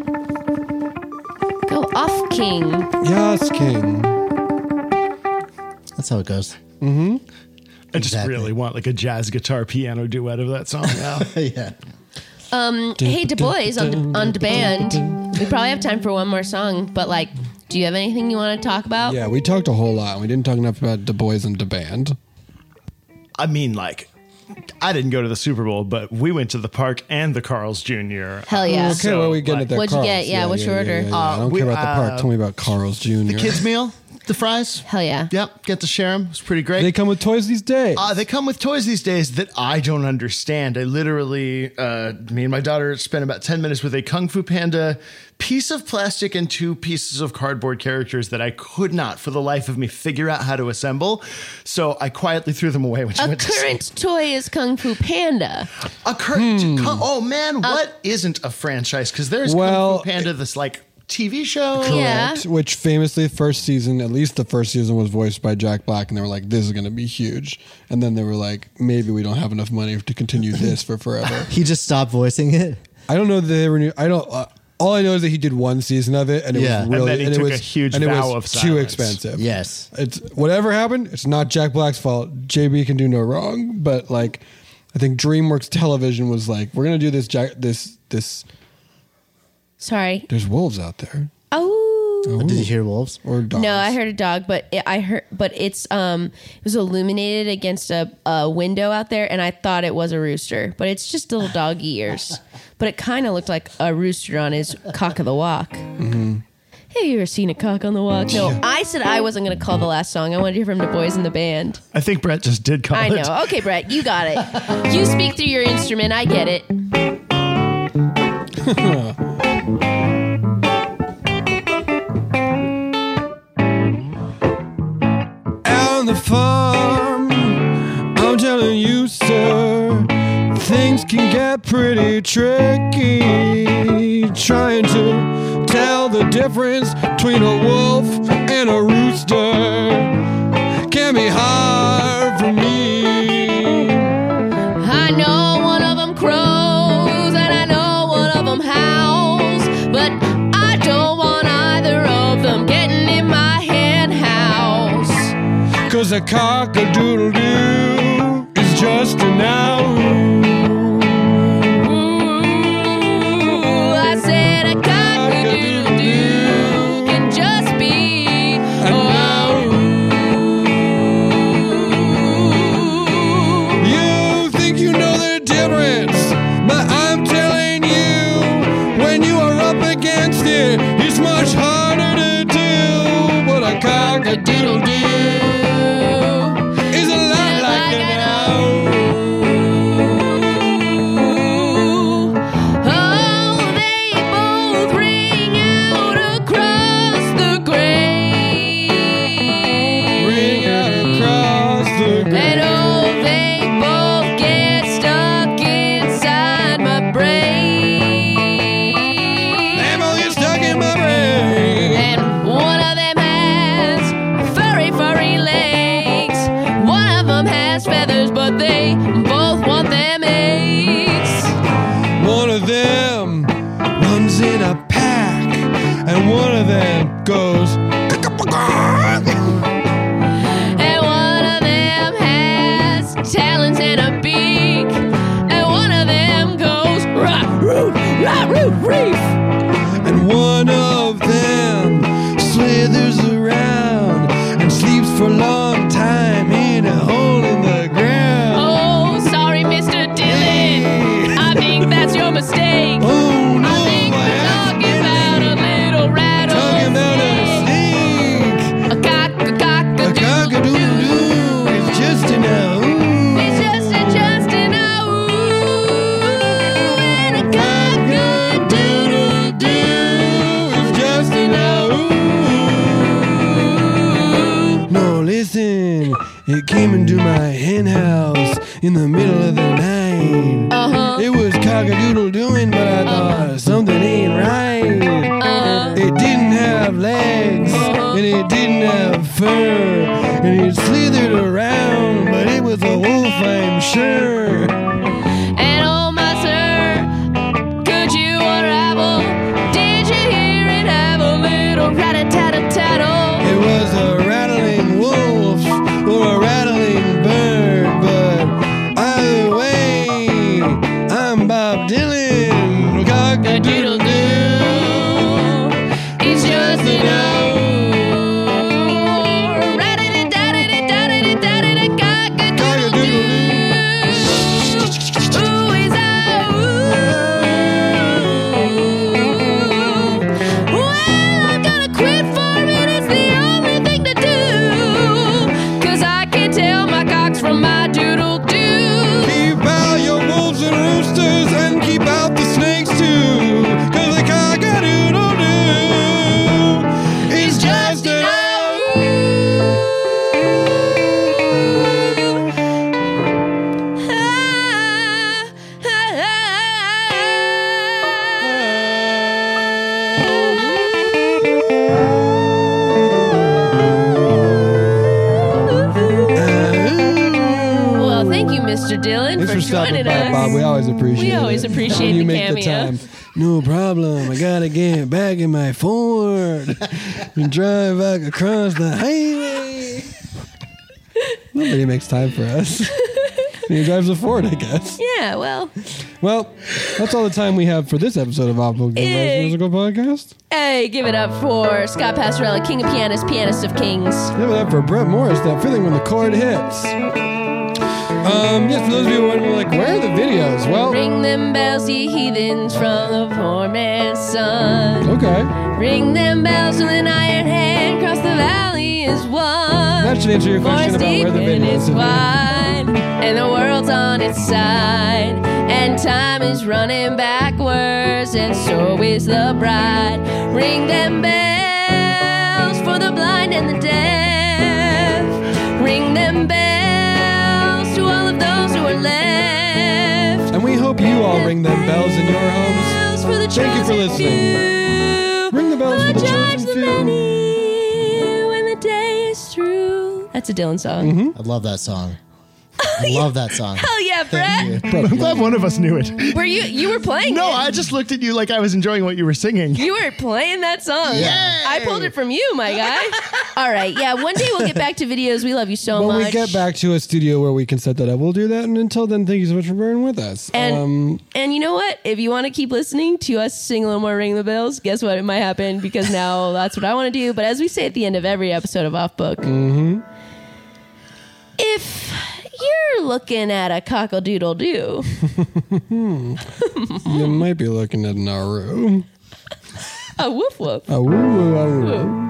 Go off, King. Yes, King. That's how it goes. Mm-hmm. I just Exactly. really want like a jazz guitar piano duet of that song now. Yeah. Um, hey, Du Bois on, on demand. We probably have time for one more song, but like, do you have anything you want to talk about? Yeah, we talked a whole lot. We didn't talk enough about Du Bois and the band. I mean, like, I didn't go to the Super Bowl, but we went to the park and the Carl's Junior Hell yeah. Okay, what are we getting at that? What'd you Carl's? get? Yeah, what's your order? Yeah, yeah. Uh, I don't we- care about the park. uh, Tell me about Carl's Junior The kids' meal, the fries. Hell yeah. Yep, get to share them. It's pretty great. They come with toys these days. Uh, they come with toys these days that I don't understand. I literally, uh, me and my daughter spent about ten minutes with a Kung Fu Panda piece of plastic and two pieces of cardboard characters that I could not, for the life of me, figure out how to assemble. So I quietly threw them away when she A went to sleep. current toy is Kung Fu Panda. A current. Hmm. Kung- oh man, what isn't a franchise? Because there's Well, Kung Fu Panda, this like T V show. Yeah. Correct, which famously first season, at least the first season, was voiced by Jack Black, and they were like, "This is going to be huge." And then they were like, "Maybe we don't have enough money to continue this for forever." He just stopped voicing it. I don't know that they were. New, I don't. Uh, all I know is that he did one season of it, and it Yeah. was And really, then he and took it a was huge and it vow was of too silence. expensive. Yes. It's whatever happened. It's not Jack Black's fault. J B can do no wrong. But like, I think DreamWorks Television was like, "We're gonna do this. Jack, this, this. Sorry. There's wolves out there." Oh. Did you hear wolves or dogs? No, I heard a dog, but it, I heard, but it's um, it was illuminated against a, a window out there, and I thought it was a rooster, but it's just little doggy ears. But it kind of looked like a rooster on his cock of the walk. Mm-hmm. Have you ever seen a cock on the walk? No, I said I wasn't going to call the last song. I wanted to hear from the boys in the band. I think Brett just did call I it. know. Okay, Brett, you got it. You speak through your instrument. I get it. On the farm, I'm telling you, sir, things can get pretty tricky. Trying to tell the difference between a wolf and a rooster can be hard for me. I know one of them crows and I know one of them howls, but I don't want either of them getting in my hen house. Cause a cock-a-doodle-doo is just an owl. Ooh, I said a cock-a-doodle-doo can just be a owl. You think you know the difference, but I'm telling you, when you are up against it, it's much harder to do. But a cock-a-doodle-doo is a lot like an owl. Oh, they both ring out across the grave. Ring out across the And oh, they both get stuck inside my brain. They both get stuck in my brain. And one of them has furry, furry legs. One of them has feathers, but they both want them eggs. One of them runs in a pack, and one of them goes. And one of them has talons and a beak. And one of them goes rah, roo, rah, roo, reef. And one of them slithers around and sleeps for a long time in a hole in the ground. Oh, sorry, Mister Dylan. I think that's your mistake. Oh no, I think by we're talking about a little Talking about a rattlesnake. snake. A cock, a cock, A cock-a-doodle-doo is just an owl. It's just a, just an owl. And a cock-a-doodle-doo. It's just an owl. No, listen, it came into my hen house in the middle of the night. Uh-huh. It was cock-a-doodle-dooing, but I thought something ain't right. Uh-huh. It didn't have legs, and it didn't have fur, and it slithered around, but it was a wolf, I'm sure. And oh, my sir, could you unravel? Did you hear it have a little rat-a-tat-a-tattle? It was a rattling wolf or a rattling bird, but either way, I'm Bob Dylan. Cock-a-doodle-doo. It's just an owl. Rat-a-tat-a-tat-a-tat-a-cock-a-doodle-doo. Ooh, he's a ooh. Well, I'm gonna quit farming. It's the only thing to do. 'Cause I can tell my cocks from my doodle-doo. Keep out your wolves and roosters and keep out the snakes too. 'Cause the cock-a-doodle-doo is just an owl. Well, thank you, Mister Dylan, Thanks for, for stopping joining by, us. Bob. We always appreciate We it. always appreciate When you the make cameo. the time. No problem. I gotta get back in my Ford and drive back across the highway. Nobody makes time for us. He drives a Ford, I guess. Yeah, well. Well, that's all the time we have for this episode of Off Book Hey. Musical Podcast. Hey, give it up for Scott Passarella, King of Pianists, Pianist of Kings. Give it up for Brett Morris, that feeling when the chord hits. Um, yes, for those of you who wonder, like, where are the videos? Well, Ring them bells, ye heathens, from the poor man's son. okay. Ring them bells with an iron hand, cross the valley is one. That should answer your question about where the and videos it's are. wide, and the world's on its side, and time is running backwards, and so is the bride. Ring them bells for the blind and the deaf. Ring them bells to all of those who are left. And we hope you all ring them bells in your homes. For the Thank you for listening. Ring the bells for the chosen few. When the day is through. That's a Dylan song. Mm-hmm. I love that song. I love that song. Hell yeah, Brett. I'm glad one of us knew it. Were you you were playing No, it? I just looked at you like I was enjoying what you were singing. You were playing that song. Yeah. I pulled it from you, my guy. All right. Yeah, one day we'll get back to videos. We love you so When much. we get back to a studio where we can set that up, we'll do that. And until then, thank you so much for bearing with us. And um, and you know what? If you want to keep listening to us sing a little more Ring the Bells, guess what? It might happen because now that's what I want to do. But as we say at the end of every episode of Off Book, mm-hmm. if you're looking at a cockle-doodle-doo, you might be looking at Naru. a woof woof. A woo woo woo.